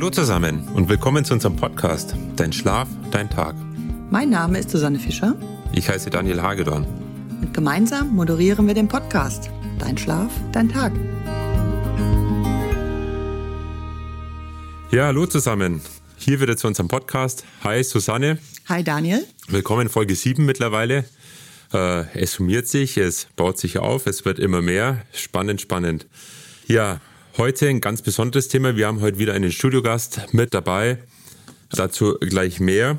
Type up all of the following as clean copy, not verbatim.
Hallo zusammen und willkommen zu unserem Podcast Dein Schlaf, dein Tag. Mein Name ist Susanne Fischer. Ich heiße Daniel Hagedorn. Und gemeinsam moderieren wir den Podcast Dein Schlaf, dein Tag. Ja, hallo zusammen. Hier wieder zu unserem Podcast. Hi Susanne. Hi Daniel. Willkommen in Folge 7 mittlerweile. Es summiert sich, es baut sich auf, es wird immer mehr. Spannend. Ja, heute ein ganz besonderes Thema. Wir haben heute wieder einen Studiogast mit dabei. Dazu gleich mehr.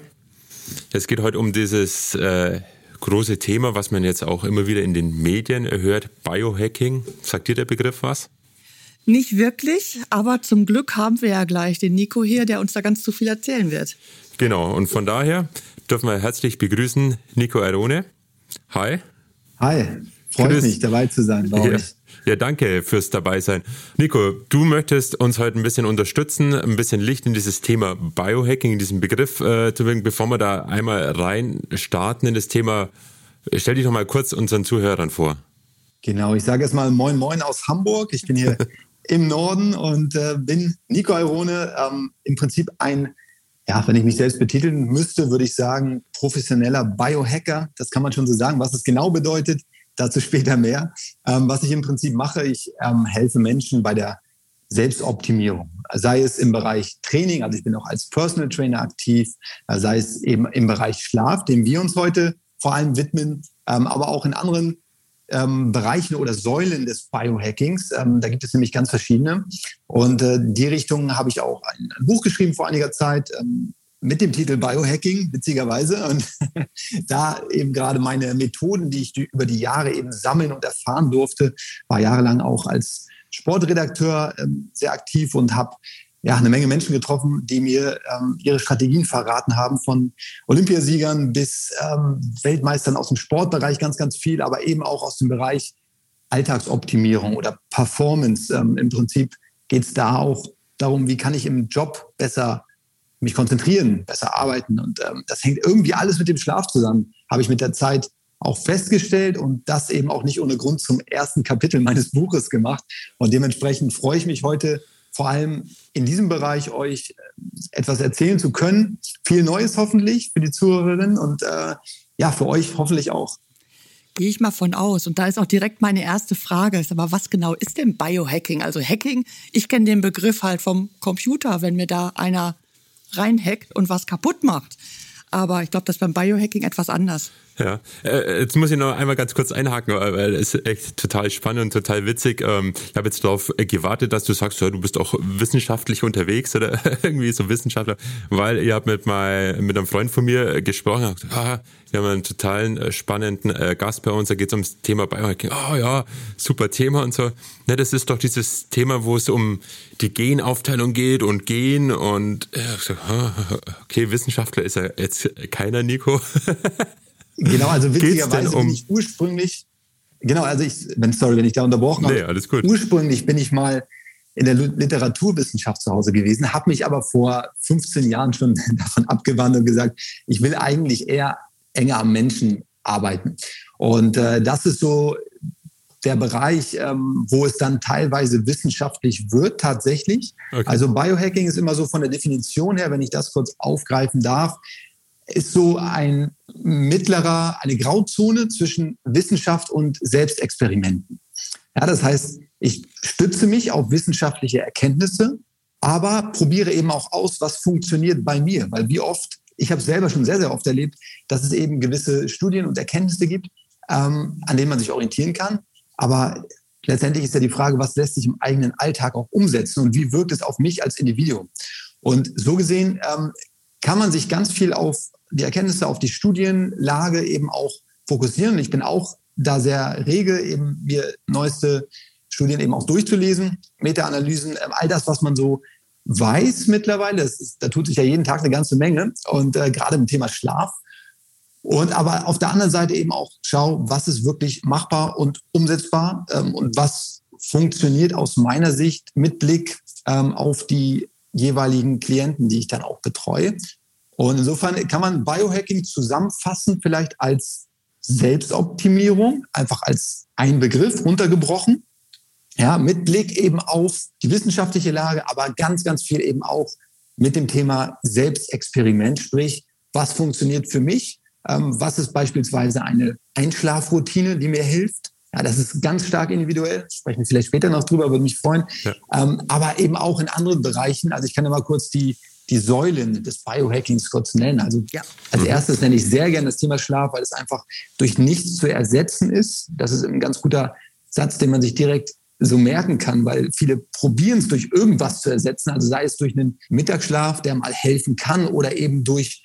Es geht heute um dieses große Thema, was man jetzt auch immer wieder in den Medien hört, Biohacking. Sagt dir der Begriff was? Nicht wirklich, aber zum Glück haben wir ja gleich den Nico hier, der uns da ganz zu viel erzählen wird. Genau, und von daher dürfen wir herzlich begrüßen Nico Airone. Hi. Hi, freut mich, dabei zu sein bei euch. Ja, danke fürs Dabeisein. Nico, du möchtest uns heute ein bisschen unterstützen, ein bisschen Licht in dieses Thema Biohacking, in diesen Begriff zu bringen. Bevor wir da einmal rein starten in das Thema, stell dich doch mal kurz unseren Zuhörern vor. Genau, ich sage erstmal Moin Moin aus Hamburg. Ich bin hier im Norden und bin Nico Airone, im Prinzip ein, ja, wenn ich mich selbst betiteln müsste, würde ich sagen, professioneller Biohacker. Das kann man schon so sagen. Was es genau bedeutet, dazu später mehr. Was ich im Prinzip mache, ich helfe Menschen bei der Selbstoptimierung. Sei es im Bereich Training, also ich bin auch als Personal Trainer aktiv, sei es eben im Bereich Schlaf, dem wir uns heute vor allem widmen, aber auch in anderen Bereichen oder Säulen des Biohackings. Da gibt es nämlich ganz verschiedene. Und die Richtung habe ich auch ein Buch geschrieben vor einiger Zeit, mit dem Titel Biohacking, witzigerweise. Und da eben gerade meine Methoden, die ich über die Jahre eben sammeln und erfahren durfte, war jahrelang auch als Sportredakteur sehr aktiv und habe eine Menge Menschen getroffen, die mir ihre Strategien verraten haben, von Olympiasiegern bis Weltmeistern aus dem Sportbereich, ganz viel, aber eben auch aus dem Bereich Alltagsoptimierung oder Performance. Im Prinzip geht es da auch darum, wie kann ich im Job besser mich konzentrieren, besser arbeiten. Und das hängt irgendwie alles mit dem Schlaf zusammen, habe ich mit der Zeit auch festgestellt und das eben auch nicht ohne Grund zum ersten Kapitel meines Buches gemacht. Und dementsprechend freue ich mich heute vor allem in diesem Bereich euch etwas erzählen zu können. Viel Neues hoffentlich für die Zuhörerinnen und für euch hoffentlich auch. Gehe ich mal von aus. Und da ist auch direkt meine erste Frage. Aber was genau ist denn Biohacking? Also Hacking, ich kenne den Begriff halt vom Computer, wenn mir da einer reinhackt und was kaputt macht. Aber ich glaube, das ist beim Biohacking etwas anders. Ja, jetzt muss ich noch einmal ganz kurz einhaken, weil es ist echt total spannend und total witzig. Ich habe jetzt darauf gewartet, dass du sagst, ja, du bist auch wissenschaftlich unterwegs oder irgendwie so Wissenschaftler, weil ihr habt mit einem Freund von mir gesprochen und gesagt, wir haben einen totalen spannenden Gast bei uns, da geht es ums Thema Biohacking. Oh ja, super Thema und so. Ne, das ist doch dieses Thema, wo es um die Genaufteilung geht und Gen und okay, Wissenschaftler ist ja jetzt keiner, Nico. Genau, also witzigerweise bin ich ursprünglich, wenn ich da unterbrochen habe, alles gut. Ursprünglich bin ich mal in der Literaturwissenschaft zu Hause gewesen, habe mich aber vor 15 Jahren schon davon abgewandt und gesagt, ich will eigentlich eher enger am Menschen arbeiten. Und das ist so der Bereich, wo es dann teilweise wissenschaftlich wird tatsächlich. Okay. Also Biohacking ist immer so von der Definition her, wenn ich das kurz aufgreifen darf, ist so eine Grauzone zwischen Wissenschaft und Selbstexperimenten. Ja, das heißt, ich stütze mich auf wissenschaftliche Erkenntnisse, aber probiere eben auch aus, was funktioniert bei mir. Weil ich habe es selber schon sehr, sehr oft erlebt, dass es eben gewisse Studien und Erkenntnisse gibt, an denen man sich orientieren kann. Aber letztendlich ist ja die Frage, was lässt sich im eigenen Alltag auch umsetzen und wie wirkt es auf mich als Individuum? Und so gesehen kann man sich ganz viel auf die Erkenntnisse, auf die Studienlage eben auch fokussieren. Ich bin auch da sehr rege, eben mir neueste Studien eben auch durchzulesen, Meta-Analysen, all das, was man so weiß mittlerweile. Da tut sich ja jeden Tag eine ganze Menge und gerade im Thema Schlaf. Und aber auf der anderen Seite eben auch schau, was ist wirklich machbar und umsetzbar und was funktioniert aus meiner Sicht mit Blick auf die jeweiligen Klienten, die ich dann auch betreue. Und insofern kann man Biohacking zusammenfassen vielleicht als Selbstoptimierung, einfach als ein Begriff runtergebrochen. Ja, mit Blick eben auf die wissenschaftliche Lage, aber ganz, ganz viel eben auch mit dem Thema Selbstexperiment, sprich, was funktioniert für mich? Was ist beispielsweise eine Einschlafroutine, die mir hilft? Ja, das ist ganz stark individuell. Sprechen wir vielleicht später noch drüber, würde mich freuen. Ja. Aber eben auch in anderen Bereichen. Also ich kann ja mal kurz die Säulen des Biohackings kurz nennen. Also als erstes nenne ich sehr gerne das Thema Schlaf, weil es einfach durch nichts zu ersetzen ist. Das ist ein ganz guter Satz, den man sich direkt so merken kann, weil viele probieren es durch irgendwas zu ersetzen. Also sei es durch einen Mittagsschlaf, der mal helfen kann, oder eben durch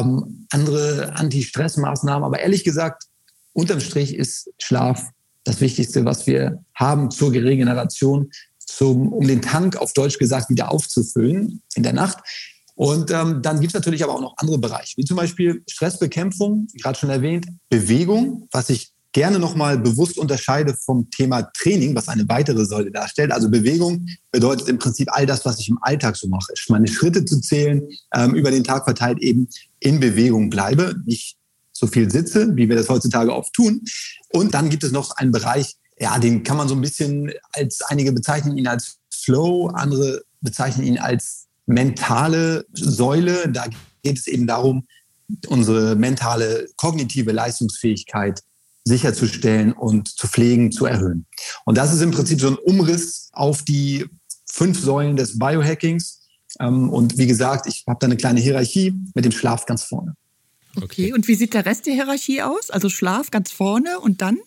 andere Anti-Stress-Maßnahmen. Aber ehrlich gesagt, unterm Strich ist Schlaf das Wichtigste, was wir haben zur Regeneration, um den Tank auf Deutsch gesagt wieder aufzufüllen in der Nacht. Und dann gibt es natürlich aber auch noch andere Bereiche, wie zum Beispiel Stressbekämpfung, gerade schon erwähnt, Bewegung, was ich gerne nochmal bewusst unterscheide vom Thema Training, was eine weitere Säule darstellt. Also Bewegung bedeutet im Prinzip all das, was ich im Alltag so mache. Meine Schritte zu zählen, über den Tag verteilt eben in Bewegung bleibe, nicht so viel sitze, wie wir das heutzutage oft tun. Und dann gibt es noch einen Bereich, ja, den kann man so ein bisschen einige bezeichnen ihn als Flow, andere bezeichnen ihn als mentale Säule. Da geht es eben darum, unsere mentale, kognitive Leistungsfähigkeit sicherzustellen und zu pflegen, zu erhöhen. Und das ist im Prinzip so ein Umriss auf die 5 Säulen des Biohackings. Und wie gesagt, ich habe da eine kleine Hierarchie mit dem Schlaf ganz vorne. Okay, und wie sieht der Rest der Hierarchie aus? Also Schlaf ganz vorne und dann?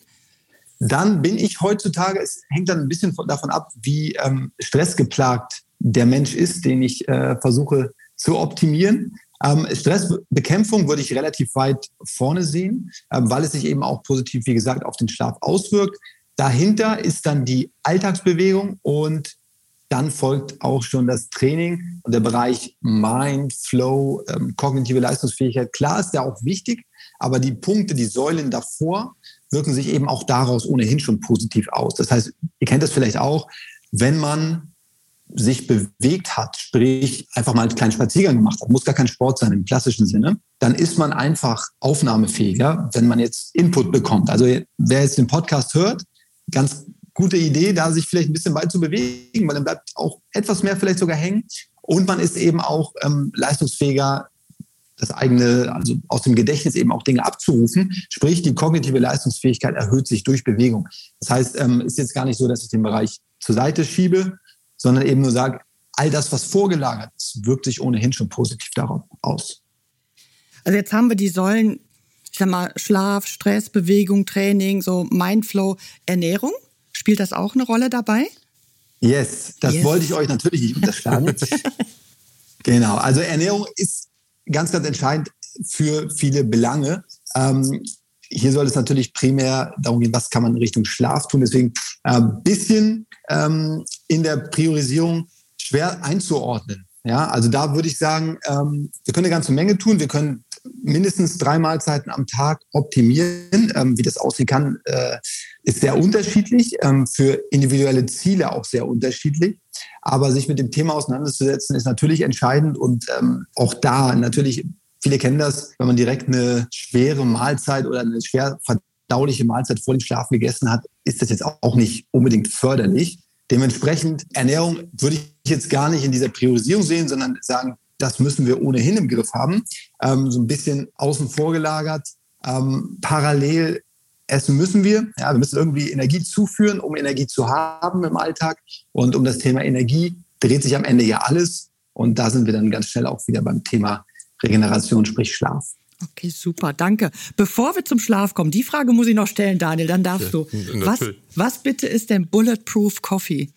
Dann bin ich heutzutage, es hängt dann ein bisschen davon ab, wie stressgeplagt der Mensch ist, den ich versuche zu optimieren. Stressbekämpfung würde ich relativ weit vorne sehen, weil es sich eben auch positiv, wie gesagt, auf den Schlaf auswirkt. Dahinter ist dann die Alltagsbewegung und dann folgt auch schon das Training und der Bereich Mind, Flow, kognitive Leistungsfähigkeit. Klar ist der auch wichtig, aber die Punkte, die Säulen davor wirken sich eben auch daraus ohnehin schon positiv aus. Das heißt, ihr kennt das vielleicht auch, wenn man sich bewegt hat, sprich einfach mal einen kleinen Spaziergang gemacht hat, muss gar kein Sport sein im klassischen Sinne, dann ist man einfach aufnahmefähiger, wenn man jetzt Input bekommt. Also wer jetzt den Podcast hört, ganz gute Idee, da sich vielleicht ein bisschen weit zu bewegen, weil dann bleibt auch etwas mehr vielleicht sogar hängen und man ist eben auch leistungsfähiger, das eigene, also aus dem Gedächtnis eben auch Dinge abzurufen. Sprich, die kognitive Leistungsfähigkeit erhöht sich durch Bewegung. Das heißt, ist jetzt gar nicht so, dass ich den Bereich zur Seite schiebe, sondern eben nur sage, all das, was vorgelagert ist, wirkt sich ohnehin schon positiv darauf aus. Also jetzt haben wir die Säulen, ich sag mal, Schlaf, Stress, Bewegung, Training, so Mindflow, Ernährung. Spielt das auch eine Rolle dabei? Yes, das wollte ich euch natürlich nicht unterschlagen. Genau, also Ernährung ist ganz, ganz entscheidend für viele Belange. Hier soll es natürlich primär darum gehen, was kann man in Richtung Schlaf tun. Deswegen ein bisschen in der Priorisierung schwer einzuordnen. Ja, also da würde ich sagen, wir können eine ganze Menge tun. Wir können mindestens 3 Mahlzeiten am Tag optimieren. Wie das aussehen kann, ist sehr unterschiedlich. Für individuelle Ziele auch sehr unterschiedlich. Aber sich mit dem Thema auseinanderzusetzen, ist natürlich entscheidend. Und auch da natürlich, viele kennen das, wenn man direkt eine schwere Mahlzeit oder eine schwer verdauliche Mahlzeit vor dem Schlafen gegessen hat, ist das jetzt auch nicht unbedingt förderlich. Dementsprechend Ernährung würde ich jetzt gar nicht in dieser Priorisierung sehen, sondern sagen, das müssen wir ohnehin im Griff haben. So ein bisschen außen vor gelagert. Parallel essen müssen wir. Ja, wir müssen irgendwie Energie zuführen, um Energie zu haben im Alltag. Und um das Thema Energie dreht sich am Ende ja alles. Und da sind wir dann ganz schnell auch wieder beim Thema Regeneration, sprich Schlaf. Okay, super, danke. Bevor wir zum Schlaf kommen, die Frage muss ich noch stellen, Daniel, dann darfst du. Was bitte ist denn Bulletproof Coffee?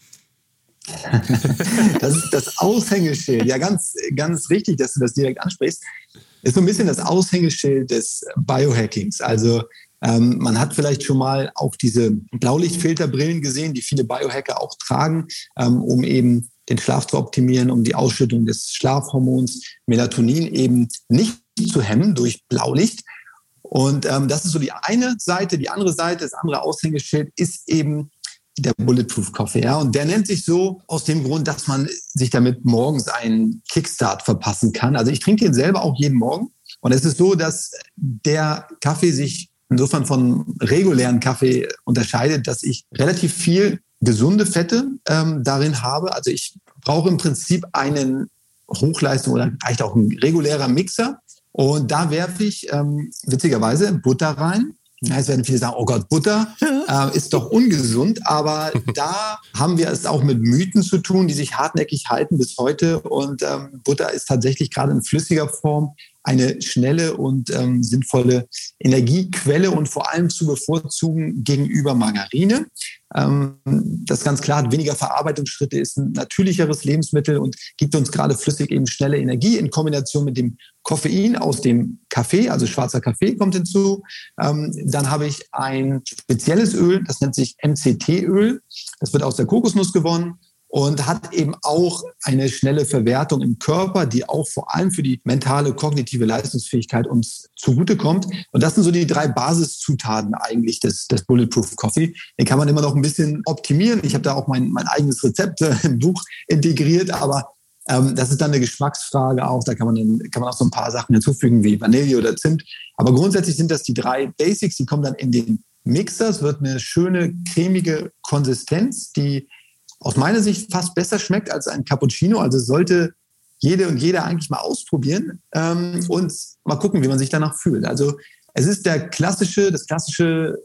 Das ist das Aushängeschild. Ja, ganz, ganz richtig, dass du das direkt ansprichst. Ist so ein bisschen das Aushängeschild des Biohackings. Also man hat vielleicht schon mal auch diese Blaulichtfilterbrillen gesehen, die viele Biohacker auch tragen, um eben den Schlaf zu optimieren, um die Ausschüttung des Schlafhormons Melatonin eben nicht zu hemmen durch Blaulicht. Und das ist so die eine Seite. Die andere Seite, das andere Aushängeschild ist eben der Bulletproof Coffee. Ja? Und der nennt sich so aus dem Grund, dass man sich damit morgens einen Kickstart verpassen kann. Also ich trinke den selber auch jeden Morgen. Und es ist so, dass der Kaffee sich insofern von regulären Kaffee unterscheidet, dass ich relativ viel gesunde Fette darin habe. Also ich brauche im Prinzip einen Hochleistung oder reicht auch ein regulärer Mixer. Und da werfe ich witzigerweise Butter rein. Jetzt werden viele sagen, oh Gott, Butter ist doch ungesund. Aber da haben wir es auch mit Mythen zu tun, die sich hartnäckig halten bis heute. Und Butter ist tatsächlich gerade in flüssiger Form eine schnelle und sinnvolle Energiequelle und vor allem zu bevorzugen gegenüber Margarine. Das ganz klar hat weniger Verarbeitungsschritte, ist ein natürlicheres Lebensmittel und gibt uns gerade flüssig eben schnelle Energie in Kombination mit dem Koffein aus dem Kaffee, also schwarzer Kaffee kommt hinzu. Dann habe ich ein spezielles Öl, das nennt sich MCT-Öl. Das wird aus der Kokosnuss gewonnen und hat eben auch eine schnelle Verwertung im Körper, die auch vor allem für die mentale, kognitive Leistungsfähigkeit uns zugutekommt. Und das sind so die 3 Basiszutaten eigentlich des Bulletproof Coffee. Den kann man immer noch ein bisschen optimieren. Ich habe da auch mein eigenes Rezept im Buch integriert, aber das ist dann eine Geschmacksfrage auch. Da kann man auch so ein paar Sachen hinzufügen wie Vanille oder Zimt. Aber grundsätzlich sind das die 3 Basics. Die kommen dann in den Mixer. Es wird eine schöne, cremige Konsistenz, die aus meiner Sicht fast besser schmeckt als ein Cappuccino. Also sollte jede und jeder eigentlich mal ausprobieren und mal gucken, wie man sich danach fühlt. Also es ist das klassische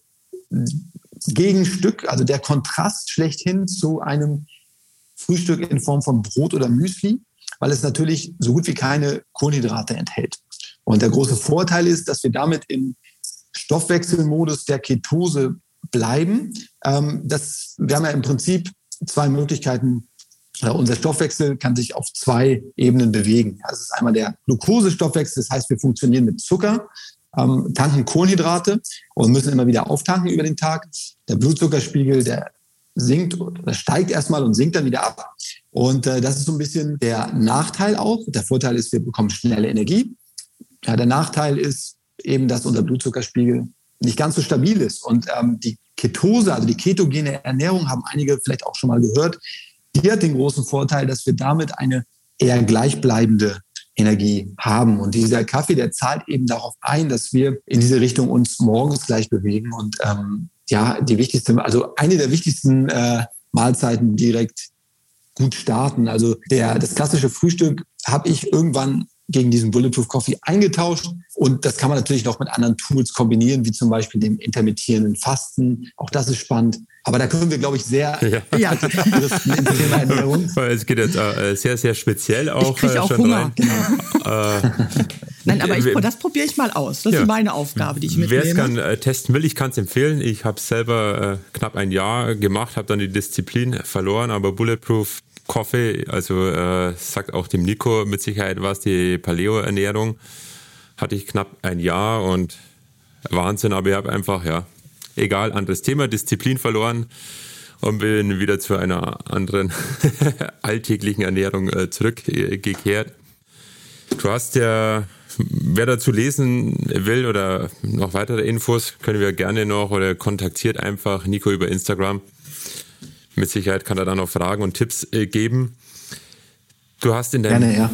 Gegenstück, also der Kontrast schlechthin zu einem Frühstück in Form von Brot oder Müsli, weil es natürlich so gut wie keine Kohlenhydrate enthält. Und der große Vorteil ist, dass wir damit im Stoffwechselmodus der Ketose bleiben. Wir haben ja im Prinzip 2 Möglichkeiten. Unser Stoffwechsel kann sich auf 2 Ebenen bewegen. Das ist einmal der Glukosestoffwechsel, das heißt, wir funktionieren mit Zucker, tanken Kohlenhydrate und müssen immer wieder auftanken über den Tag. Der Blutzuckerspiegel, der sinkt oder steigt erstmal und sinkt dann wieder ab. Und das ist so ein bisschen der Nachteil auch. Der Vorteil ist, wir bekommen schnelle Energie. Ja, der Nachteil ist eben, dass unser Blutzuckerspiegel nicht ganz so stabil ist. Und die Ketose, also die ketogene Ernährung, haben einige vielleicht auch schon mal gehört, die hat den großen Vorteil, dass wir damit eine eher gleichbleibende Energie haben. Und dieser Kaffee, der zahlt eben darauf ein, dass wir in diese Richtung uns morgens gleich bewegen und eine der wichtigsten Mahlzeiten direkt gut starten. Also das klassische Frühstück habe ich irgendwann gegen diesen Bulletproof Coffee eingetauscht. Und das kann man natürlich noch mit anderen Tools kombinieren, wie zum Beispiel dem intermittierenden Fasten. Auch das ist spannend. Aber da können wir, glaube ich, sehr ins Thema Ernährung. Es geht jetzt sehr, sehr speziell auch. Ich kriege auch schon Hunger. rein. Genau. Nein, aber das probiere ich mal aus. Das ist meine Aufgabe, die ich mitnehme. Wer es kann testen will, ich kann es empfehlen. Ich habe es selber knapp ein Jahr gemacht, habe dann die Disziplin verloren, aber Bulletproof Coffee, also sagt auch dem Nico mit Sicherheit was, die Paleo-Ernährung hatte ich knapp ein Jahr und Wahnsinn, aber ich habe einfach, egal, anderes Thema, Disziplin verloren und bin wieder zu einer anderen alltäglichen Ernährung zurückgekehrt. Du hast ja, wer dazu lesen will oder noch weitere Infos, können wir gerne noch oder kontaktiert einfach Nico über Instagram. Mit Sicherheit kann er da noch Fragen und Tipps geben. Du hast in deinem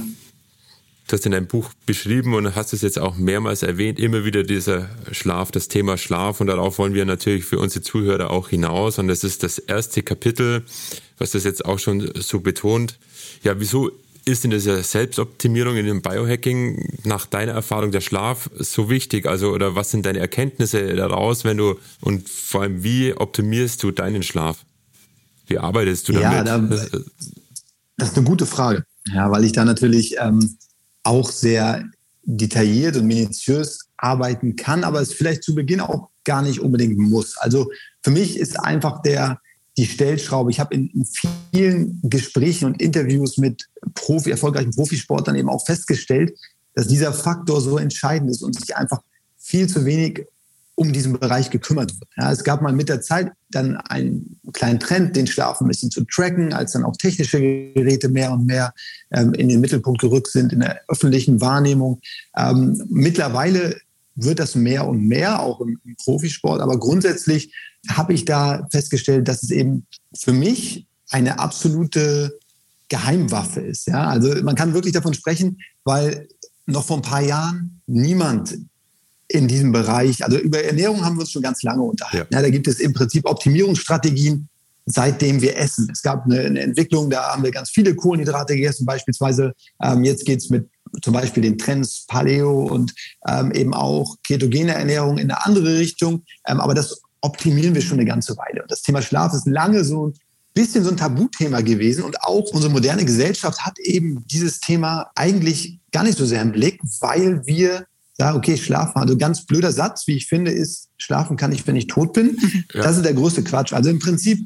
Buch beschrieben und hast es jetzt auch mehrmals erwähnt, immer wieder dieser Schlaf, das Thema Schlaf, und darauf wollen wir natürlich für unsere Zuhörer auch hinaus, und das ist das erste Kapitel, was das jetzt auch schon so betont. Ja, wieso ist in dieser Selbstoptimierung, in dem Biohacking nach deiner Erfahrung der Schlaf so wichtig? Also, oder was sind deine Erkenntnisse daraus, und vor allem, wie optimierst du deinen Schlaf? Wie arbeitest du damit? Ja, das ist eine gute Frage. Ja, weil ich da natürlich auch sehr detailliert und minutiös arbeiten kann, aber es vielleicht zu Beginn auch gar nicht unbedingt muss. Also für mich ist einfach die Stellschraube. Ich habe in vielen Gesprächen und Interviews mit erfolgreichen Profisportlern eben auch festgestellt, dass dieser Faktor so entscheidend ist und sich einfach viel zu wenig um diesen Bereich gekümmert wird. Ja, es gab mal mit der Zeit dann einen kleinen Trend, den Schlaf ein bisschen zu tracken, als dann auch technische Geräte mehr und mehr in den Mittelpunkt gerückt sind in der öffentlichen Wahrnehmung. Mittlerweile wird das mehr und mehr, auch im Profisport. Aber grundsätzlich habe ich da festgestellt, dass es eben für mich eine absolute Geheimwaffe ist. Ja? Also man kann wirklich davon sprechen, weil noch vor ein paar Jahren niemand in diesem Bereich, also über Ernährung haben wir uns schon ganz lange unterhalten. Ja. Ja, da gibt es im Prinzip Optimierungsstrategien seitdem wir essen. Es gab eine Entwicklung, da haben wir ganz viele Kohlenhydrate gegessen, beispielsweise. Jetzt geht's mit zum Beispiel den Trends Paleo und eben auch ketogene Ernährung in eine andere Richtung. Aber das optimieren wir schon eine ganze Weile. Und das Thema Schlaf ist lange so ein bisschen so ein Tabuthema gewesen. Und auch unsere moderne Gesellschaft hat eben dieses Thema eigentlich gar nicht so sehr im Blick, weil wir sagen, okay, schlafen. Also ganz blöder Satz, wie ich finde, ist, schlafen kann ich, wenn ich tot bin. Ja. Das ist der größte Quatsch. Also im Prinzip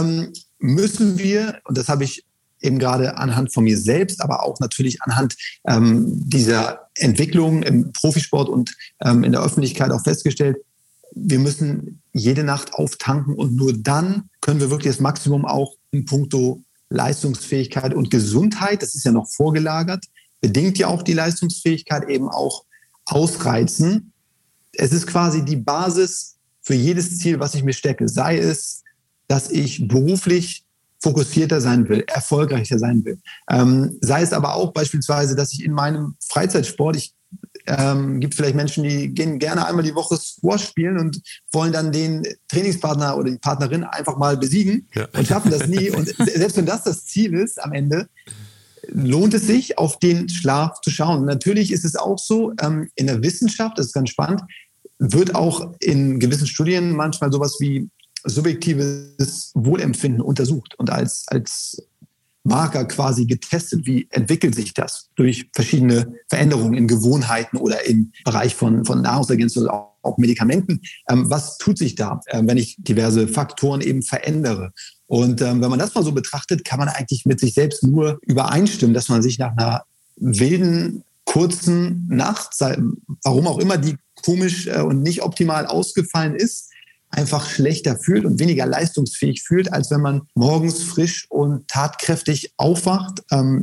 müssen wir, und das habe ich eben gerade anhand von mir selbst, aber auch natürlich anhand dieser Entwicklung im Profisport und in der Öffentlichkeit auch festgestellt, wir müssen jede Nacht auftanken und nur dann können wir wirklich das Maximum auch in puncto Leistungsfähigkeit und Gesundheit, das ist ja noch vorgelagert, bedingt ja auch die Leistungsfähigkeit eben auch ausreizen. Es ist quasi die Basis für jedes Ziel, was ich mir stecke, sei es, dass ich beruflich fokussierter sein will, erfolgreicher sein will. Sei es aber auch beispielsweise, dass ich in meinem Freizeitsport, gibt vielleicht Menschen, die gehen gerne einmal die Woche Squash spielen und wollen dann den Trainingspartner oder die Partnerin einfach mal besiegen und schaffen das nie. Und selbst wenn das Ziel ist am Ende, lohnt es sich, auf den Schlaf zu schauen. Und natürlich ist es auch so, in der Wissenschaft, das ist ganz spannend, wird auch in gewissen Studien manchmal sowas wie subjektives Wohlempfinden untersucht und als Marker quasi getestet. Wie entwickelt sich das durch verschiedene Veränderungen in Gewohnheiten oder im Bereich von Nahrungsergänzungen oder auch Medikamenten? Was tut sich da, wenn ich diverse Faktoren eben verändere? Und wenn man das mal so betrachtet, kann man eigentlich mit sich selbst nur übereinstimmen, dass man sich nach einer wilden, kurzen Nacht, warum auch immer die komisch und nicht optimal ausgefallen ist, einfach schlechter fühlt und weniger leistungsfähig fühlt, als wenn man morgens frisch und tatkräftig aufwacht.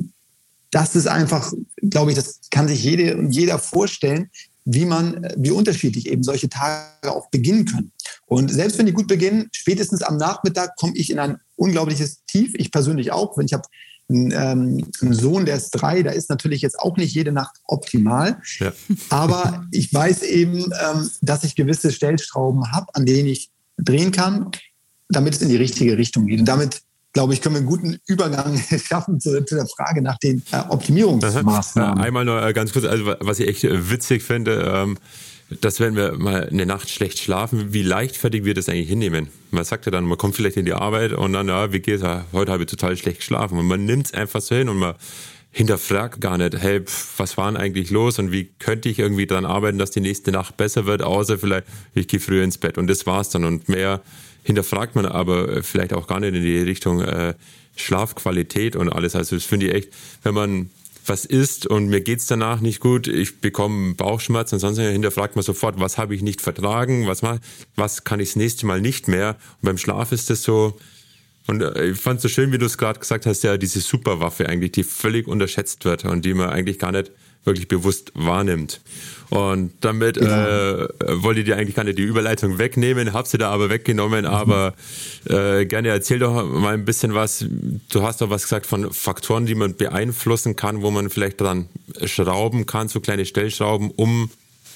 Das ist einfach, glaube ich, das kann sich jede und jeder vorstellen, wie unterschiedlich eben solche Tage auch beginnen können. Und selbst wenn die gut beginnen, spätestens am Nachmittag komme ich in ein unglaubliches Tief. Ich persönlich auch, wenn ich habe einen Sohn, der ist 3, da ist natürlich jetzt auch nicht jede Nacht optimal. Ja. Aber ich weiß eben, dass ich gewisse Stellschrauben habe, an denen ich drehen kann, damit es in die richtige Richtung geht. Und damit, glaube ich, können wir einen guten Übergang schaffen zu der Frage nach den Optimierungsmaßnahmen. Einmal nur ganz kurz, also was ich echt witzig finde, dass wenn wir mal eine Nacht schlecht schlafen, wie leichtfertig wir das eigentlich hinnehmen. Man sagt ja dann, man kommt vielleicht in die Arbeit und dann, ja, wie geht's? Heute habe ich total schlecht geschlafen. Und man nimmt es einfach so hin und man hinterfragt gar nicht, hey, was war denn eigentlich los und wie könnte ich irgendwie daran arbeiten, dass die nächste Nacht besser wird, außer vielleicht, ich gehe früher ins Bett und das war's dann. Und mehr hinterfragt man aber vielleicht auch gar nicht in die Richtung Schlafqualität und alles. Also das finde ich echt, wenn man was isst und mir geht's danach nicht gut, ich bekomme Bauchschmerzen und sonst hinterfragt man sofort, was habe ich nicht vertragen, was kann ich das nächste Mal nicht mehr. Und beim Schlaf ist das so, und ich fand es so schön, wie du es gerade gesagt hast, ja, diese Superwaffe eigentlich, die völlig unterschätzt wird und die man eigentlich gar nicht wirklich bewusst wahrnimmt. Und damit wollte ich dir eigentlich gar nicht die Überleitung wegnehmen, habe sie da aber weggenommen, aber gerne erzähl doch mal ein bisschen was. Du hast doch was gesagt von Faktoren, die man beeinflussen kann, wo man vielleicht dran schrauben kann, so kleine Stellschrauben, um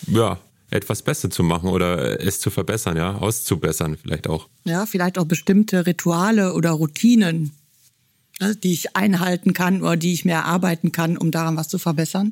etwas besser zu machen oder es zu verbessern, ja, auszubessern vielleicht auch. Ja, vielleicht auch bestimmte Rituale oder Routinen, die ich einhalten kann oder die ich mir erarbeiten kann, um daran was zu verbessern.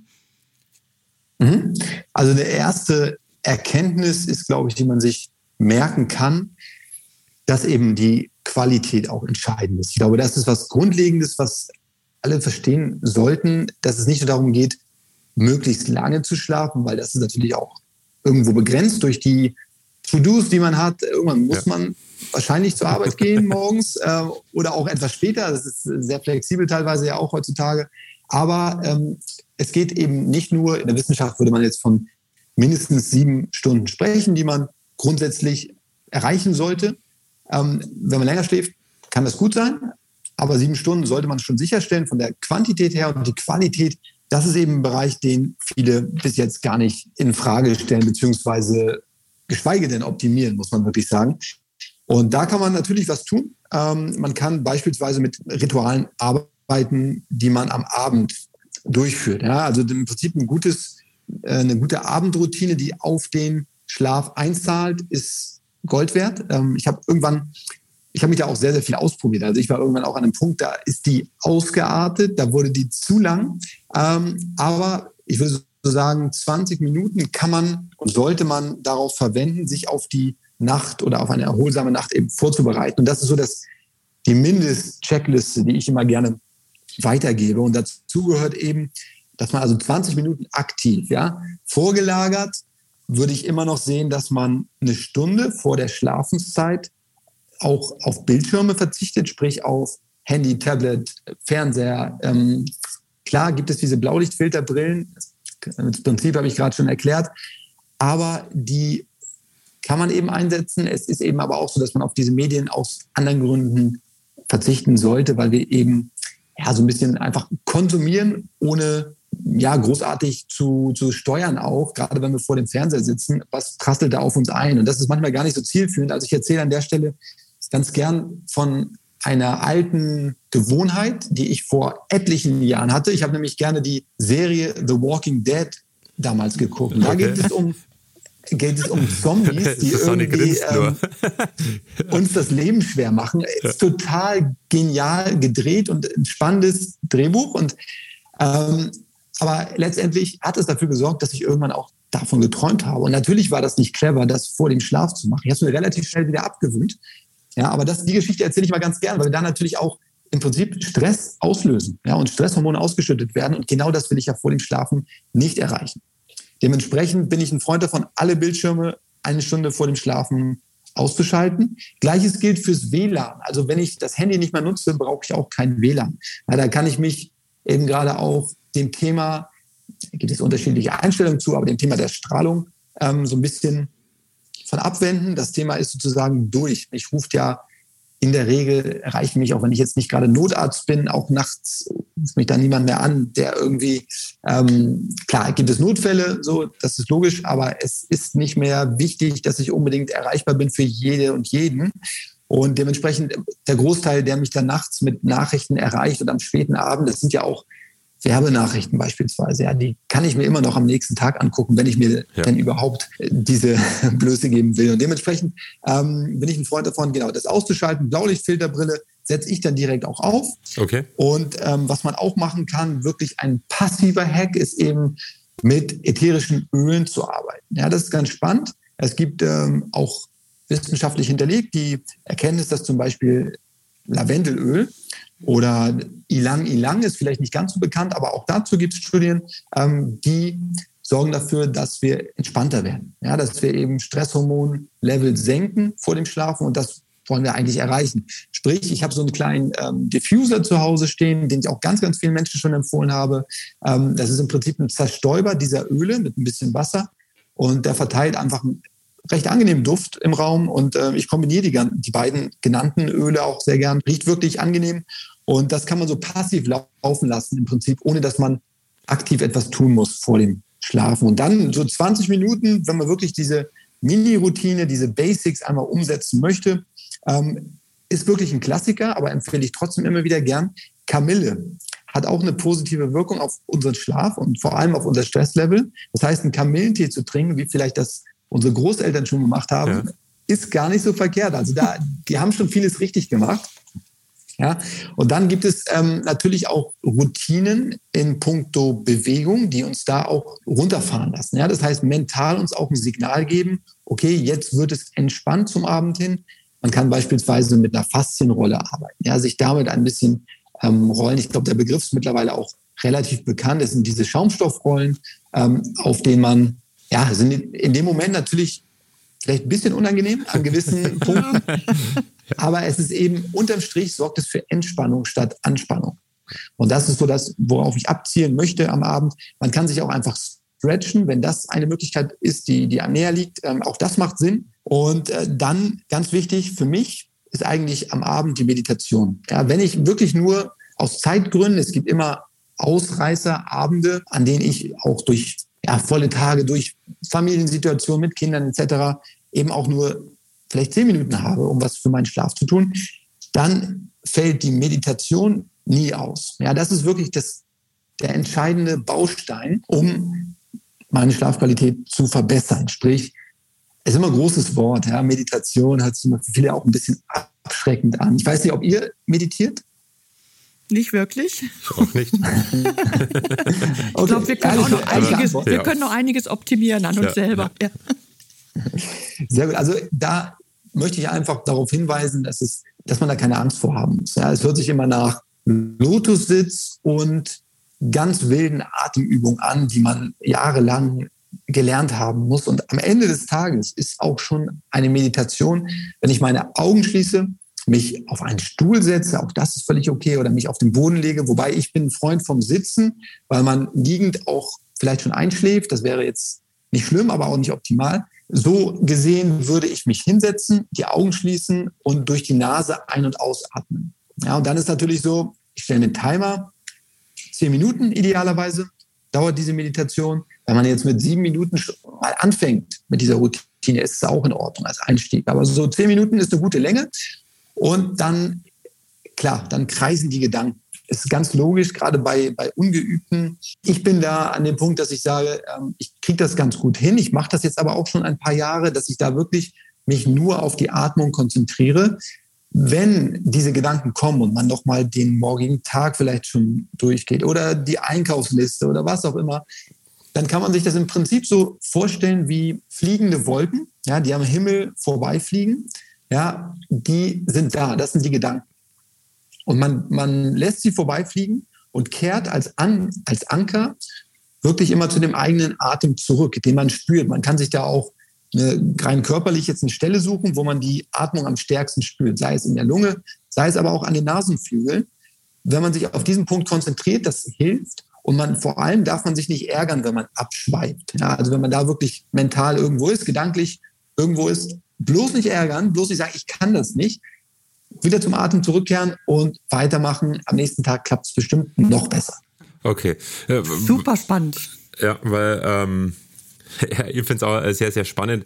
Also eine erste Erkenntnis ist, glaube ich, die man sich merken kann, dass eben die Qualität auch entscheidend ist. Ich glaube, das ist was Grundlegendes, was alle verstehen sollten, dass es nicht nur darum geht, möglichst lange zu schlafen, weil das ist natürlich auch irgendwo begrenzt durch die To-Dos, die man hat. Irgendwann muss man wahrscheinlich zur Arbeit gehen morgens oder auch etwas später. Das ist sehr flexibel teilweise ja auch heutzutage. Aber es geht eben nicht nur, in der Wissenschaft würde man jetzt von mindestens 7 Stunden sprechen, die man grundsätzlich erreichen sollte. Wenn man länger schläft, kann das gut sein, aber 7 Stunden sollte man schon sicherstellen von der Quantität her. Und die Qualität, das ist eben ein Bereich, den viele bis jetzt gar nicht in Frage stellen, beziehungsweise geschweige denn optimieren, muss man wirklich sagen. Und da kann man natürlich was tun. Man kann beispielsweise mit Ritualen arbeiten, die man am Abend durchführt. Ja, also im Prinzip eine gute Abendroutine, die auf den Schlaf einzahlt, ist Gold wert. Ich habe irgendwann ich habe mich da auch sehr, sehr viel ausprobiert. Also ich war irgendwann auch an einem Punkt, da ist die ausgeartet, da wurde die zu lang. Aber ich würde so sagen, 20 Minuten kann man und sollte man darauf verwenden, sich auf die Nacht oder auf eine erholsame Nacht eben vorzubereiten. Und das ist so die Mindest-Checkliste, die ich immer gerne weitergebe. Und dazu gehört eben, dass man also 20 Minuten aktiv, ja, vorgelagert, würde ich immer noch sehen, dass man eine Stunde vor der Schlafenszeit auch auf Bildschirme verzichtet, sprich auf Handy, Tablet, Fernseher. Klar gibt es diese Blaulichtfilterbrillen, das Prinzip habe ich gerade schon erklärt, aber die kann man eben einsetzen. Es ist eben aber auch so, dass man auf diese Medien aus anderen Gründen verzichten sollte, weil wir eben so ein bisschen einfach konsumieren, ohne großartig zu steuern auch, gerade wenn wir vor dem Fernseher sitzen, was prasselt da auf uns ein? Und das ist manchmal gar nicht so zielführend. Also ich erzähle an der Stelle ganz gern von einer alten Gewohnheit, die ich vor etlichen Jahren hatte. Ich habe nämlich gerne die Serie The Walking Dead damals geguckt. Und da geht es um Zombies, die irgendwie uns das Leben schwer machen. Ist total genial gedreht und ein spannendes Drehbuch. Aber letztendlich hat es dafür gesorgt, dass ich irgendwann auch davon geträumt habe. Und natürlich war das nicht clever, das vor dem Schlaf zu machen. Ich habe es mir relativ schnell wieder abgewöhnt. Ja, aber die Geschichte erzähle ich mal ganz gern, weil wir da natürlich auch im Prinzip Stress auslösen, ja, und Stresshormone ausgeschüttet werden. Und genau das will ich ja vor dem Schlafen nicht erreichen. Dementsprechend bin ich ein Freund davon, alle Bildschirme 1 Stunde vor dem Schlafen auszuschalten. Gleiches gilt fürs WLAN. Also wenn ich das Handy nicht mehr nutze, brauche ich auch kein WLAN. Ja, da kann ich mich eben gerade auch dem Thema, da gibt es unterschiedliche Einstellungen zu, aber dem Thema der Strahlung so ein bisschen von abwenden. Das Thema ist sozusagen durch. Ich rufe ja in der Regel, erreiche mich, auch wenn ich jetzt nicht gerade Notarzt bin, auch nachts ruft mich da niemand mehr an, der irgendwie, klar, gibt es Notfälle, so, das ist logisch, aber es ist nicht mehr wichtig, dass ich unbedingt erreichbar bin für jede und jeden. Und dementsprechend der Großteil, der mich dann nachts mit Nachrichten erreicht und am späten Abend, das sind ja auch Werbenachrichten beispielsweise, ja, die kann ich mir immer noch am nächsten Tag angucken, wenn ich mir denn überhaupt diese Blöße geben will. Und dementsprechend bin ich ein Freund davon, genau, das auszuschalten. Blaulichtfilterbrille setze ich dann direkt auch auf. Okay. Und was man auch machen kann, wirklich ein passiver Hack, ist eben mit ätherischen Ölen zu arbeiten. Ja, das ist ganz spannend. Es gibt auch wissenschaftlich hinterlegt die Erkenntnis, dass zum Beispiel Lavendelöl oder Ylang Ylang ist vielleicht nicht ganz so bekannt, aber auch dazu gibt es Studien, die sorgen dafür, dass wir entspannter werden. Ja, dass wir eben Stresshormonlevel senken vor dem Schlafen, und das wollen wir eigentlich erreichen. Sprich, ich habe so einen kleinen Diffuser zu Hause stehen, den ich auch ganz, ganz vielen Menschen schon empfohlen habe. Das ist im Prinzip ein Zerstäuber dieser Öle mit ein bisschen Wasser, und der verteilt einfach einen recht angenehmen Duft im Raum, und ich kombiniere die beiden genannten Öle auch sehr gern. Riecht wirklich angenehm, und das kann man so passiv laufen lassen im Prinzip, ohne dass man aktiv etwas tun muss vor dem Schlafen. Und dann so 20 Minuten, wenn man wirklich diese Mini-Routine, diese Basics einmal umsetzen möchte, ist wirklich ein Klassiker, aber empfehle ich trotzdem immer wieder gern. Kamille hat auch eine positive Wirkung auf unseren Schlaf und vor allem auf unser Stresslevel. Das heißt, einen Kamillentee zu trinken, wie vielleicht das unsere Großeltern schon gemacht haben, ist gar nicht so verkehrt. Also die haben schon vieles richtig gemacht. Ja, und dann gibt es natürlich auch Routinen in puncto Bewegung, die uns da auch runterfahren lassen. Ja, das heißt, mental uns auch ein Signal geben, okay, jetzt wird es entspannt zum Abend hin. Man kann beispielsweise mit einer Faszienrolle arbeiten, ja, sich damit ein bisschen rollen. Ich glaube, der Begriff ist mittlerweile auch relativ bekannt. Es sind diese Schaumstoffrollen, auf denen man, ja, sind in dem Moment natürlich vielleicht ein bisschen unangenehm an gewissen Punkten. Aber es ist eben, unterm Strich sorgt es für Entspannung statt Anspannung. Und das ist so das, worauf ich abzielen möchte am Abend. Man kann sich auch einfach stretchen, wenn das eine Möglichkeit ist, die am näher liegt. Auch das macht Sinn. Und dann, ganz wichtig für mich, ist eigentlich am Abend die Meditation. Ja, wenn ich wirklich nur aus Zeitgründen, es gibt immer Ausreißerabende, an denen ich auch durch volle Tage, durch Familiensituationen mit Kindern etc. eben auch nur vielleicht 10 Minuten habe, um was für meinen Schlaf zu tun, dann fällt die Meditation nie aus. Ja, das ist wirklich der entscheidende Baustein, um meine Schlafqualität zu verbessern. Sprich, es ist immer ein großes Wort. Ja, Meditation hört sich immer für viele auch ein bisschen abschreckend an. Ich weiß nicht, ob ihr meditiert? Nicht wirklich. Auch nicht. Ich glaube, wir können noch einiges optimieren an uns selber. Ja. Sehr gut. Also da möchte ich einfach darauf hinweisen, dass man da keine Angst vor haben muss. Ja, es hört sich immer nach Lotussitz und ganz wilden Atemübungen an, die man jahrelang gelernt haben muss. Und am Ende des Tages ist auch schon eine Meditation, wenn ich meine Augen schließe, mich auf einen Stuhl setze, auch das ist völlig okay, oder mich auf den Boden lege. Wobei ich bin ein Freund vom Sitzen, weil man liegend auch vielleicht schon einschläft. Das wäre jetzt nicht schlimm, aber auch nicht optimal. So gesehen würde ich mich hinsetzen, die Augen schließen und durch die Nase ein- und ausatmen. Ja, und dann ist natürlich so, ich stelle einen Timer, 10 Minuten idealerweise dauert diese Meditation. Wenn man jetzt mit 7 Minuten mal anfängt mit dieser Routine, ist es auch in Ordnung als Einstieg. Aber so 10 Minuten ist eine gute Länge. Und dann, klar, dann kreisen die Gedanken. Es ist ganz logisch, gerade bei Ungeübten. Ich bin da an dem Punkt, dass ich sage, ich kriege das ganz gut hin. Ich mache das jetzt aber auch schon ein paar Jahre, dass ich da wirklich mich nur auf die Atmung konzentriere. Wenn diese Gedanken kommen und man nochmal den morgigen Tag vielleicht schon durchgeht oder die Einkaufsliste oder was auch immer, dann kann man sich das im Prinzip so vorstellen wie fliegende Wolken, ja, die am Himmel vorbeifliegen. Ja, die sind da, das sind die Gedanken. Und man lässt sie vorbeifliegen und kehrt als Anker wirklich immer zu dem eigenen Atem zurück, den man spürt. Man kann sich da auch rein körperlich jetzt eine Stelle suchen, wo man die Atmung am stärksten spürt, sei es in der Lunge, sei es aber auch an den Nasenflügeln. Wenn man sich auf diesen Punkt konzentriert, das hilft. Und vor allem darf man sich nicht ärgern, wenn man abschweift. Ja, also wenn man da wirklich mental irgendwo ist, gedanklich irgendwo ist, bloß nicht ärgern, bloß nicht sagen, ich kann das nicht. Wieder zum Atem zurückkehren und weitermachen. Am nächsten Tag klappt es bestimmt noch besser. Okay. Super spannend. Ja, weil ich finde es auch sehr, sehr spannend.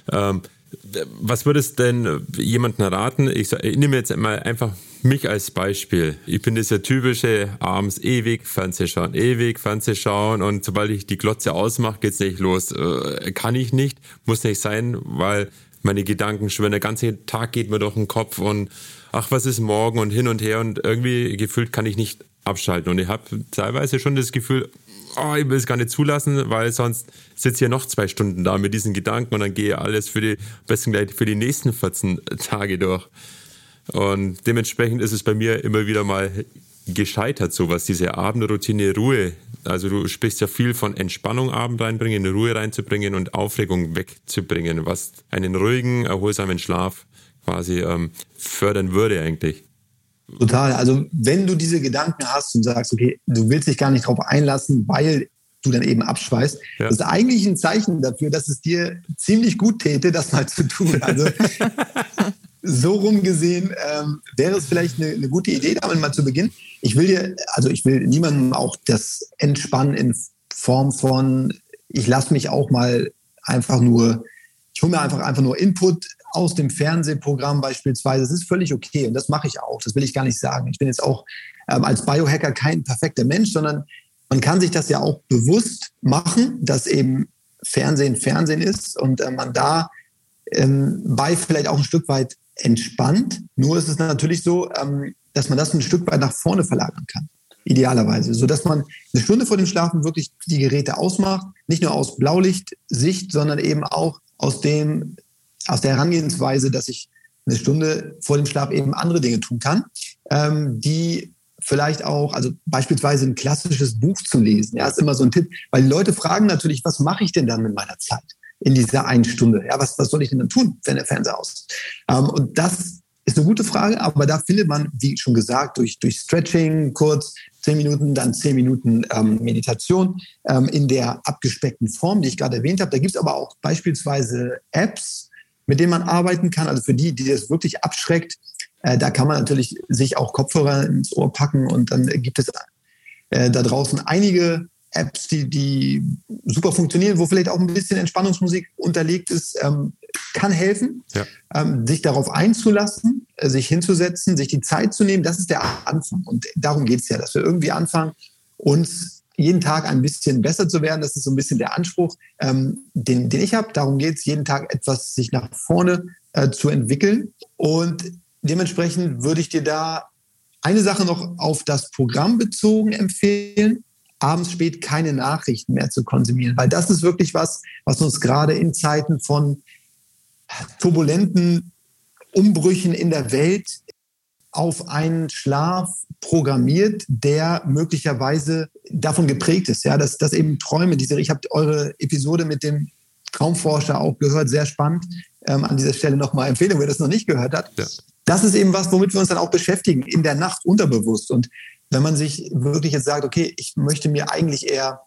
Was würdest denn jemandem raten? Ich nehme jetzt mal einfach mich als Beispiel. Ich bin dieser typische abends ewig Fernseh schauen und sobald ich die Glotze ausmache, geht's nicht los. Kann ich nicht, muss nicht sein, weil meine Gedanken schwirren. Der ganze Tag geht mir durch den Kopf und ach, was ist morgen und hin und her und irgendwie gefühlt kann ich nicht abschalten. Und ich habe teilweise schon das Gefühl, ich will es gar nicht zulassen, weil sonst sitze ich ja noch 2 Stunden da mit diesen Gedanken und dann gehe alles besten gleich für die nächsten 14 Tage durch. Und dementsprechend ist es bei mir immer wieder mal gescheitert, sowas, diese Abendroutine, Ruhe. Also du sprichst ja viel von Entspannung Abend reinbringen, Ruhe reinzubringen und Aufregung wegzubringen, was einen ruhigen, erholsamen Schlaf quasi fördern würde eigentlich. Total. Also wenn du diese Gedanken hast und sagst, okay, du willst dich gar nicht drauf einlassen, weil du dann eben abschweißt, das ist eigentlich ein Zeichen dafür, dass es dir ziemlich gut täte, das mal zu tun. Also so rum gesehen wäre es vielleicht eine gute Idee, damit mal zu beginnen. Ich will niemandem auch das Entspannen in Form von, ich lasse mich auch mal einfach nur, ich hole mir einfach nur Input aus dem Fernsehprogramm beispielsweise. Das ist völlig okay und das mache ich auch. Das will ich gar nicht sagen. Ich bin jetzt auch als Biohacker kein perfekter Mensch, sondern man kann sich das ja auch bewusst machen, dass eben Fernsehen ist und man da bei vielleicht auch ein Stück weit entspannt. Nur ist es natürlich so, dass man das ein Stück weit nach vorne verlagern kann. Idealerweise. Sodass man eine Stunde vor dem Schlafen wirklich die Geräte ausmacht. Nicht nur aus Blaulichtsicht, sondern eben auch aus der Herangehensweise, dass ich eine Stunde vor dem Schlaf eben andere Dinge tun kann, die vielleicht auch, also beispielsweise ein klassisches Buch zu lesen. Ja, ist immer so ein Tipp, weil die Leute fragen natürlich, was mache ich denn dann mit meiner Zeit in dieser 1 Stunde? Ja, was soll ich denn dann tun, wenn der Fernseher aus ist? Und das ist eine gute Frage, aber da findet man, wie schon gesagt, durch Stretching kurz 10 Minuten, dann 10 Minuten Meditation in der abgespeckten Form, die ich gerade erwähnt habe. Da gibt es aber auch beispielsweise Apps, mit denen man arbeiten kann. Also für die das wirklich abschreckt, da kann man natürlich sich auch Kopfhörer ins Ohr packen und dann gibt es da draußen einige Apps, die super funktionieren, wo vielleicht auch ein bisschen Entspannungsmusik unterlegt ist, kann helfen, sich darauf einzulassen, sich hinzusetzen, sich die Zeit zu nehmen. Das ist der Anfang. Und darum geht es ja, dass wir irgendwie anfangen, uns jeden Tag ein bisschen besser zu werden. Das ist so ein bisschen der Anspruch, den ich habe. Darum geht es, jeden Tag etwas sich nach vorne zu entwickeln. Und dementsprechend würde ich dir da eine Sache noch auf das Programm bezogen empfehlen, abends spät keine Nachrichten mehr zu konsumieren, weil das ist wirklich was uns gerade in Zeiten von turbulenten Umbrüchen in der Welt auf einen Schlaf programmiert, der möglicherweise davon geprägt ist, ja, dass eben Träume, ich habe eure Episode mit dem Traumforscher auch gehört, sehr spannend. An dieser Stelle nochmal Empfehlung, wer das noch nicht gehört hat. Ja. Das ist eben was, womit wir uns dann auch beschäftigen, in der Nacht unterbewusst. Und wenn man sich wirklich jetzt sagt, okay, ich möchte mir eigentlich eher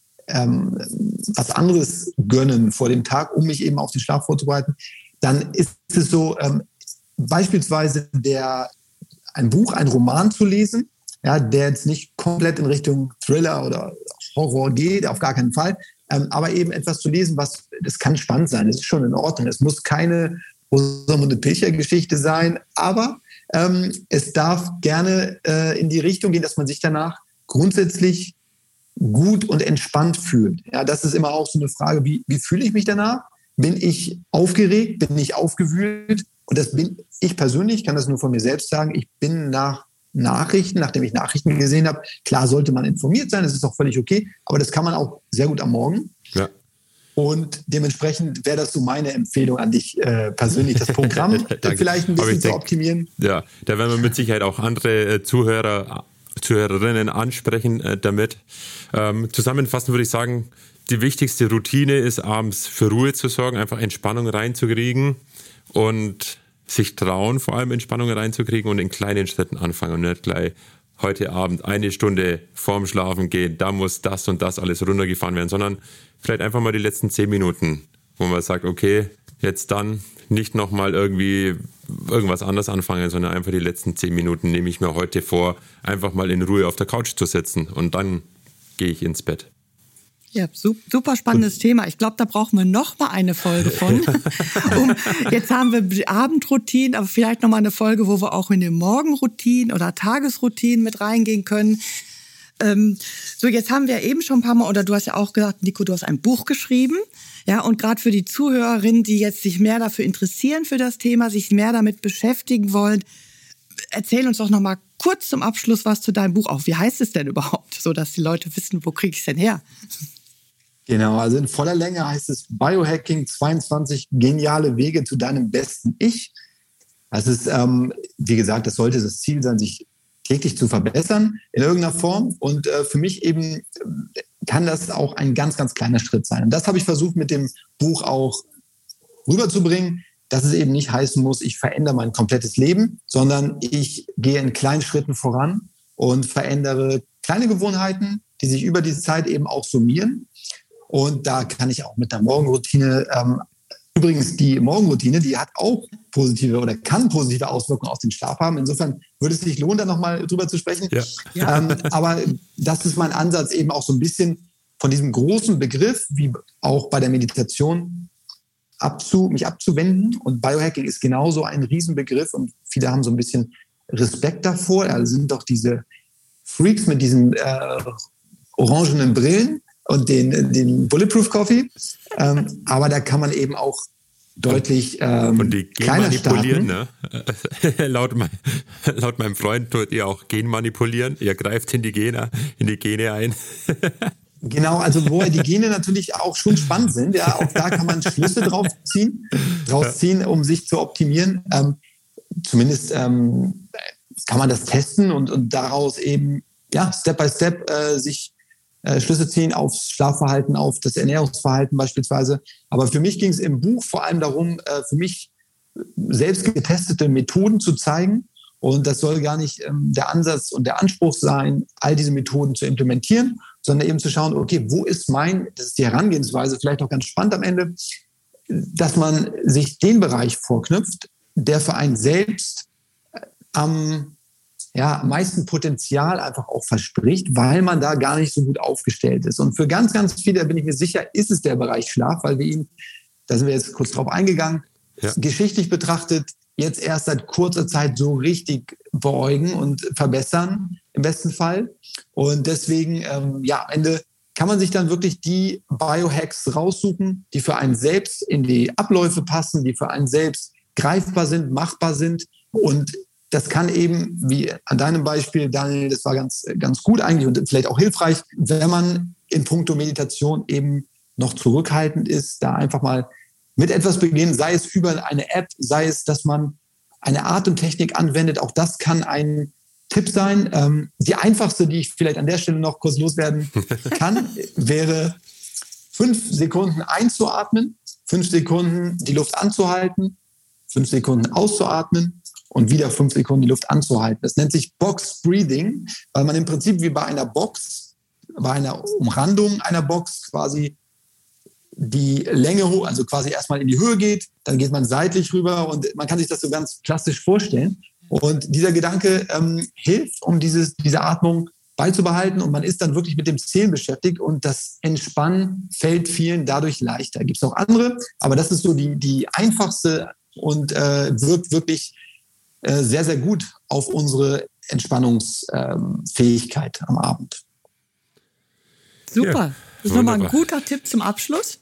was anderes gönnen vor dem Tag, um mich eben auf den Schlaf vorzubereiten, dann ist es so, beispielsweise ein Buch, ein Roman zu lesen, ja, der jetzt nicht komplett in Richtung Thriller oder Horror geht, auf gar keinen Fall, aber eben etwas zu lesen, das kann spannend sein, das ist schon in Ordnung. Es muss keine Rosamunde Pilcher-Geschichte sein, aber es darf gerne in die Richtung gehen, dass man sich danach grundsätzlich gut und entspannt fühlt. Ja, das ist immer auch so eine Frage, wie fühle ich mich danach? Bin ich aufgeregt? Bin ich aufgewühlt? Und das bin ich persönlich, kann das nur von mir selbst sagen, ich bin nach Nachrichten, nachdem ich Nachrichten gesehen habe, klar sollte man informiert sein, das ist auch völlig okay, aber das kann man auch sehr gut am Morgen. Ja. Und dementsprechend wäre das so meine Empfehlung an dich persönlich, das Programm vielleicht ein bisschen zu optimieren. Ja, da werden wir mit Sicherheit auch andere Zuhörerinnen ansprechen damit. Zusammenfassend würde ich sagen, die wichtigste Routine ist, abends für Ruhe zu sorgen, einfach Entspannung reinzukriegen und sich trauen, vor allem Entspannung reinzukriegen und in kleinen Schritten anfangen und nicht gleich heute Abend 1 Stunde vorm Schlafen gehen, da muss das und das alles runtergefahren werden, sondern vielleicht einfach mal die letzten 10 Minuten, wo man sagt, okay, jetzt dann nicht nochmal irgendwie irgendwas anderes anfangen, sondern einfach die letzten 10 Minuten nehme ich mir heute vor, einfach mal in Ruhe auf der Couch zu sitzen und dann gehe ich ins Bett. Ja, super spannendes Thema. Ich glaube, da brauchen wir noch mal eine Folge von. Jetzt haben wir Abendroutinen, aber vielleicht noch mal eine Folge, wo wir auch in den Morgenroutinen oder Tagesroutinen mit reingehen können. So, jetzt haben wir eben schon ein paar Mal, oder du hast ja auch gesagt, Nico, du hast ein Buch geschrieben. Ja, und gerade für die Zuhörerinnen, die jetzt sich mehr dafür interessieren für das Thema, sich mehr damit beschäftigen wollen, erzähl uns doch noch mal kurz zum Abschluss was zu deinem Buch auch. Wie heißt es denn überhaupt, so dass die Leute wissen, wo kriege ich es denn her? Genau, also in voller Länge heißt es Biohacking, 22 geniale Wege zu deinem besten Ich. Das ist, wie gesagt, das sollte das Ziel sein, sich täglich zu verbessern in irgendeiner Form. Und für mich eben kann das auch ein ganz, ganz kleiner Schritt sein. Und das habe ich versucht mit dem Buch auch rüberzubringen, dass es eben nicht heißen muss, ich verändere mein komplettes Leben, sondern ich gehe in kleinen Schritten voran und verändere kleine Gewohnheiten, die sich über diese Zeit eben auch summieren. Und da kann ich auch mit der Morgenroutine, übrigens die Morgenroutine, die hat auch positive oder kann positive Auswirkungen auf den Schlaf haben. Insofern würde es sich lohnen, da nochmal drüber zu sprechen. Ja. Aber das ist mein Ansatz, eben auch so ein bisschen von diesem großen Begriff, wie auch bei der Meditation, mich abzuwenden. Und Biohacking ist genauso ein Riesenbegriff und viele haben so ein bisschen Respekt davor. Da sind doch diese Freaks mit diesen orangenen Brillen und den Bulletproof Coffee. Aber da kann man eben auch deutlich und die kleiner genmanipulieren, starten. Ne? laut meinem Freund tut ihr auch Genmanipulieren. Ihr greift in die Gene ein. Genau, also wo die Gene natürlich auch schon spannend sind. Ja, auch da kann man Schlüsse draus ziehen, um sich zu optimieren. Zumindest kann man das testen und daraus eben Step by Step sich Schlüsse ziehen aufs Schlafverhalten, auf das Ernährungsverhalten beispielsweise. Aber für mich ging es im Buch vor allem darum, für mich selbst getestete Methoden zu zeigen. Und das soll gar nicht der Ansatz und der Anspruch sein, all diese Methoden zu implementieren, sondern eben zu schauen, okay, wo ist das ist die Herangehensweise, vielleicht auch ganz spannend am Ende, dass man sich den Bereich vorknüpft, der für einen selbst am meisten Potenzial einfach auch verspricht, weil man da gar nicht so gut aufgestellt ist. Und für ganz, ganz viele, da bin ich mir sicher, ist es der Bereich Schlaf, weil wir ihn, da sind wir jetzt kurz drauf eingegangen, geschichtlich betrachtet, jetzt erst seit kurzer Zeit so richtig beäugen und verbessern, im besten Fall. Und deswegen, am Ende kann man sich dann wirklich die Biohacks raussuchen, die für einen selbst in die Abläufe passen, die für einen selbst greifbar sind, machbar sind Und das kann eben, wie an deinem Beispiel, Daniel, das war ganz, ganz gut eigentlich und vielleicht auch hilfreich, wenn man in puncto Meditation eben noch zurückhaltend ist, da einfach mal mit etwas beginnen, sei es über eine App, sei es, dass man eine Atemtechnik anwendet. Auch das kann ein Tipp sein. Die einfachste, die ich vielleicht an der Stelle noch kurz loswerden kann, wäre 5 Sekunden einzuatmen, 5 Sekunden die Luft anzuhalten, 5 Sekunden auszuatmen und wieder 5 Sekunden die Luft anzuhalten. Das nennt sich Box Breathing, weil man im Prinzip wie bei einer Box, bei einer Umrandung einer Box quasi die Länge hoch, also quasi erstmal in die Höhe geht, dann geht man seitlich rüber und man kann sich das so ganz plastisch vorstellen. Und dieser Gedanke hilft, um diese Atmung beizubehalten und man ist dann wirklich mit dem Zählen beschäftigt und das Entspannen fällt vielen dadurch leichter. Gibt es auch andere, aber das ist so die einfachste und wirkt wirklich sehr, sehr gut auf unsere Entspannungsfähigkeit am Abend. Super. Ja, das ist nochmal ein guter Tipp zum Abschluss.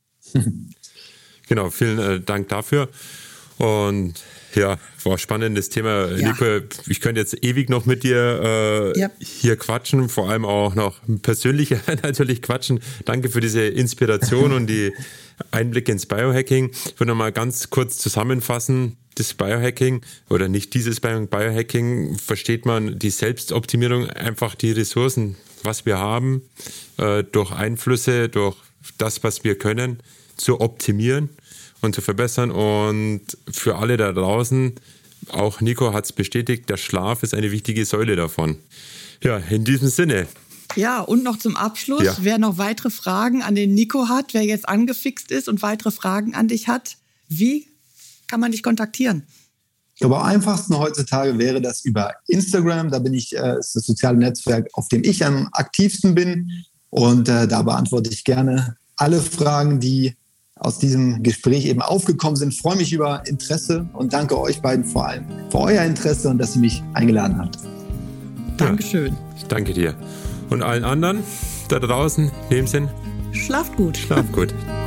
Genau, vielen Dank dafür. Und ja, war spannendes Thema. Ja. Nico, ich könnte jetzt ewig noch mit dir hier quatschen, vor allem auch noch persönlicher natürlich quatschen. Danke für diese Inspiration und die Einblicke ins Biohacking. Ich würde noch mal ganz kurz zusammenfassen. Das Biohacking oder nicht dieses Biohacking versteht man die Selbstoptimierung, einfach die Ressourcen, was wir haben, durch Einflüsse, durch das, was wir können, zu optimieren und zu verbessern. Und für alle da draußen, auch Nico hat es bestätigt, der Schlaf ist eine wichtige Säule davon. Ja, in diesem Sinne. Ja, und noch zum Abschluss, wer noch weitere Fragen an den Nico hat, wer jetzt angefixt ist und weitere Fragen an dich hat, wie kann man dich kontaktieren? Ich glaube, am einfachsten heutzutage wäre das über Instagram. Da bin ich, ist das soziale Netzwerk, auf dem ich am aktivsten bin. Und da beantworte ich gerne alle Fragen, die aus diesem Gespräch eben aufgekommen sind. Ich freue mich über Interesse und danke euch beiden vor allem für euer Interesse und dass ihr mich eingeladen habt. Dankeschön. Ich danke dir. Und allen anderen da draußen, in dem Sinn, schlaft gut. Schlaft gut.